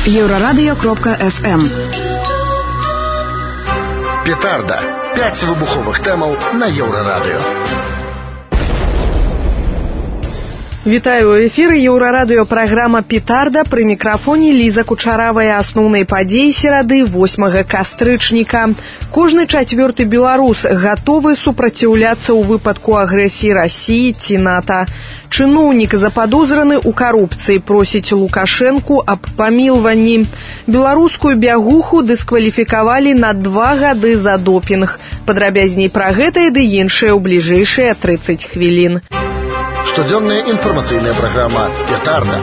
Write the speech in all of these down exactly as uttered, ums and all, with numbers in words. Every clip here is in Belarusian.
Еврорадио кропка эф эм. Петарда. Пять выбуховых тэмаў на Еврорадио. Вітаю ў эфіры Еўрарадыё, праграма «Петарда», пры мікрафоне Ліза Кучаравая. Асноўныя падзеі серады восьмага кастрычніка. Кожны чацвёрты беларус гатовы супраціўляцца ў выпадку агрэсіі Расіі ці НАТО. Чыноўнік заподозраны ў карупцыі просіць Лукашэнку аб памілванні. Беларускую бягуху дыскваліфікавалі на два гады за допінг. Падрабязней пра гэта і ды іншае ў бліжэйшыя трыццаць хвілін. Штодзённая інфармацыйная праграма «Петарда».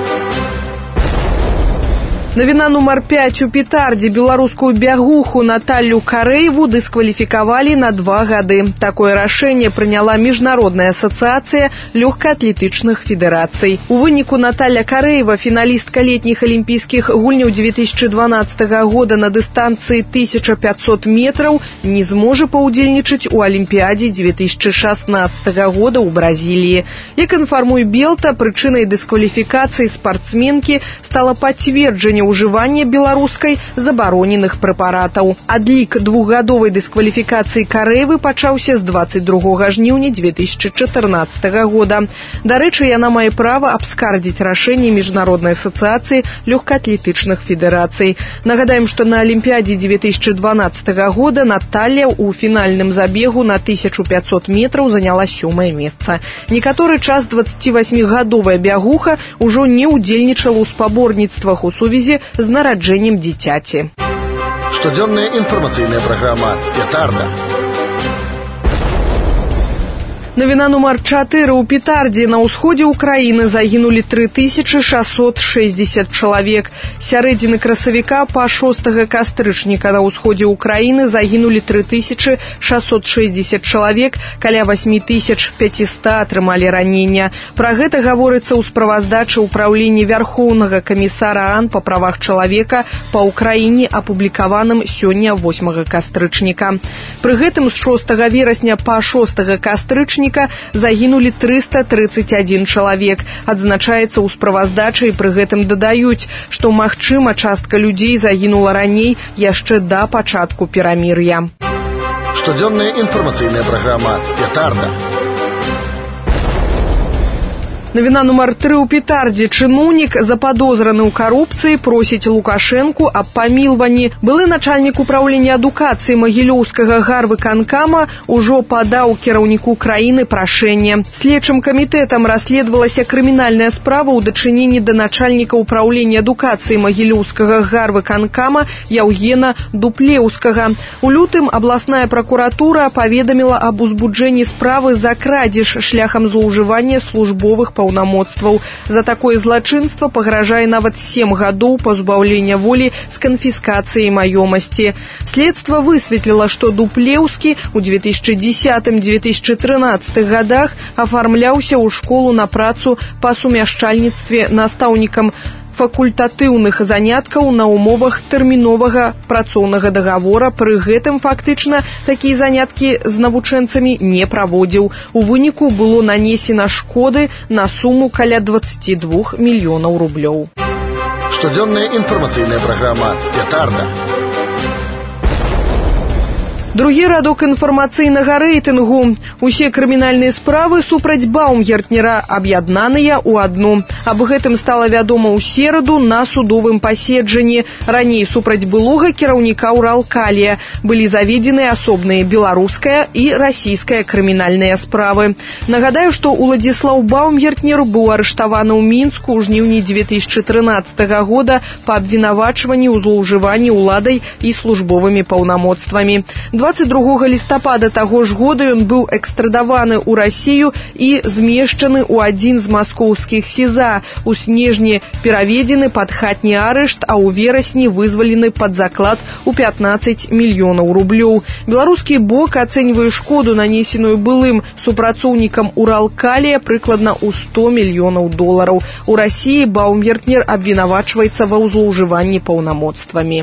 Навіна нумар пять у Петардзе. Беларускую бягуху Наталью Карэеву дыскваліфікавалі на два гады. Такое рашэнне прыняла Міжнародная асацыяцыя лёгкаатлетычных федэрацый. У выніку Наталья Карэева, фіналістка летніх алімпійскіх гульняў две тысячи дванаццатага года на дыстанцыі тысяча пятьсот метраў, не зможа паўдзельнічаць у Алімпіядзе две тысячи шаснаццатага года ў Бразіліі. Як інфармуе Белта, прычынай дыскваліфікацыі спартсменкі стала пацверджанне ўжывання беларускай забароненых прэпаратаў. Адлік двухгадовай дыскваліфікацыі Карэевы пачаўся з двадцать другога жніўня две тысячи чатырнаццатага года. Дарэчы, яна мае права абскардзіць рашэнне Міжнароднай асацыяцыі лёгкаатлетычных федэрацый. Нагадаем, што на Алімпіядзе две тысячи дванаццатага года Наталья ў фінальным забегу на тысячу пятьсот метраў заняла сёмае месца. Некаторы час дваццацівасьмігадовая бягуха ўжо не ўдзельнічала ў спаборніцтвах у сувязі з нараджэннем дзіцяці. Штодзённая інфармацыйная праграма «Петарда». Навіна нумар чатыры у Петардзе. На ўсходзе ўкраіны загінулі тры тысячы шэсцьсот шэсцьдзесят чалавек. Сярэдзіны красавіка па шостага кастрычніка на ўсходзе ўкраіны загінулі тры тысячы шэсцьсот шэсцьдзесят чалавек, каля восемь тысяч пятьсот атрымалі ранення. Пра гэта гаворыцца ў справаздачы ўпраўлення Вярхоўнага камісара ААН па правах чалавека па ўкраіне, апублікаваным сёння восьмага кастрычніка. Пры гэтым з шостага верасня па шостага кастрычніка загінулі трыста трыццаць адзін чалавек. Адзначаецца ў справаздачы, і пры гэтым дадаюць, што, магчыма, частка людзей загінула раней, яшчэ да пачатку перамір'я. Штодзённая інфармацыйная праграма «Петарда». Навіна нумар тры ў Петардзе. Чыноўнік заподозраны ў карупцыі просіць Лукашэнку аб памілванні. Былы начальнік управлення адукацыі Магілёўскага гарвыканкама ўжо падаў кіраўніку краіны прашэнне. Следчым камітэтам расследавалася крымінальная справа ў дачыненні да начальніка управлення адукацыі Магілёўскага гарвыканкама Яўгена Дуплеўскага. У лютым абласная пракуратура паведаміла аб узбуджэнні справы за крадзеж шляхам злоўжывання службовых паўнамоцтваў. За такое злачынства пагражае нават сем гадоў пазбаўлення волі з канфіскацыяй маёмасці. Следства высветліла, што Дуплеўскі ў две тысячи дзесятым — две тысячи трынаццатых гадах афармляўся ў школу на працу па сумяшчальніцтве настаўнікам факультатыўных заняткаў на умовах тэрміновага працоўнага дагавора. Пры гэтым фактычна такія заняткі з навучэнцамі не праводзіў. У выніку было нанесена шкоды на суму каля двадцать два мільёнаў рублёў. Штодзённая інфармацыйная праграма «Петарда». Другі радок інфармацыйнага рэйтынгу. Усе крымінальныя справы супраць Баумгертнера аб'яднаныя ў адну. Аб гэтым стала вядома ў сераду на судовым паседжанні. Раней супраць былога кіраўніка Уралкалія былі заведзены асобныя беларуская і расійская крымінальныя справы. Нагадаю, што Уладзіслаў Баумгертнер быў арыштаваны ў Мінску ў жніўні две тысячи трынаццатага года па абвінавачванні ў злоўжыванні ўладай і службовымі паўнамоцтвамі. двадцать другога лістапада таго ж года ён быў экстрадаваны ў Расію і змешчаны ў адзін з маскоўскіх СІЗА. У снежні пераведзены пад хатні арышт, а ў верасні вызвалены пад заклад у пятнадцать мільёнаў рублёў. Беларускі бок ацэньвае шкоду, нанесеную былым супрацоўнікам Уралкалія, прыкладна ў сто мільёнаў долараў. У Расіі Баумгертнер абвінавачваецца ва злоўжыванні паўнамоцтвамі.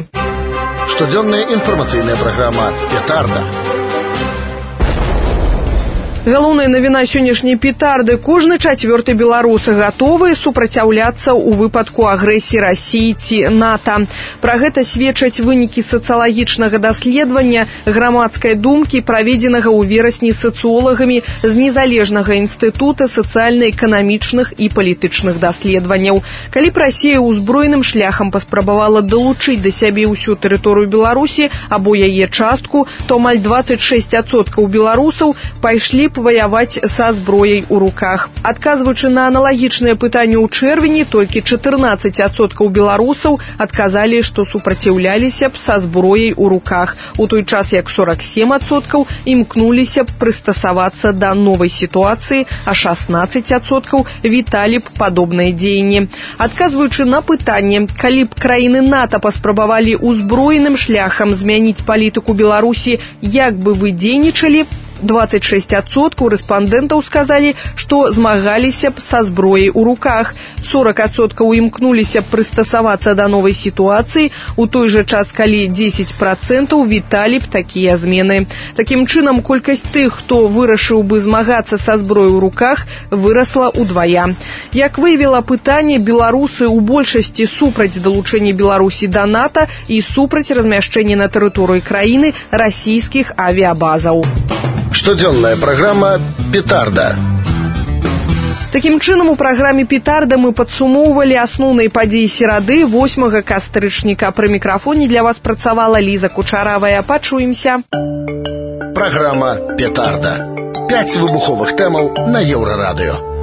Штодзённая інфармацыйная праграма «Петарда». Галоўная навіна сённяшняй петарды. Кожны чацвёрты беларус гатовы супраціўляцца ў выпадку агрэсіі Расіі ці НАТО. Пра гэта сведчаць вынікі сацыялагічнага даследавання грамадскай думкі, праведзенага ў верасні сацыолагамі з незалежнага інстытута сацыяльна-эканамічных і палітычных даследаванняў. Калі б Расія ўзброеным шляхам паспрабавала далучыць да сябе ўсю тэрыторыю Беларусі або яе частку, то амаль дваццаць шэсць адсоткаў беларусаў пайшлі б ваяваць са зброяй у руках. Адказваючы на аналагічнае пытанне ў чэрвені, толькі чатырнаццаць адсоткаў беларусаў адказалі, што супраціўляліся б са зброяй у руках, у той час як сорок сем адсоткаў імкнуліся б прыстасавацца да новай сітуацыі, а шаснаццаць адсоткаў віталі б падобныя дзеянні. Адказваючы на пытанне, калі б краіны НАТО паспрабавалі ўзброеным шляхам змяніць палітыку Беларусі, як бы вы дзейнічалі, двадцать шесть адсоткаў рэспандэнтаў сказалі, што змагаліся б са зброяй у руках. сорок адсоткаў імкнуліся б прыстасавацца да новай сітуацыі, у той жа час, калі дзесяць працэнтаў віталі б такія змены. Такім чынам, колькасць тых, хто вырашыў бы змагацца са зброяй у руках, вырасла ўдвая. Як выявіла пытанне, беларусы ў большасці супраць далучэння Беларусі да НАТО і супраць размяшчэння на тэрыторыі краіны расійскіх авіабазаў. Штодзённая праграма «Петарда». Такім чынам, у праграме «Петарда» мы падсумоўвалі асноўныя падзеі серады восьмага кастрычніка. Пры мікрафоне для вас працавала Ліза Кучаравая. Пачуемся. Праграма «Петарда». Пяць выбуховых тэмаў на Еўрарадыё.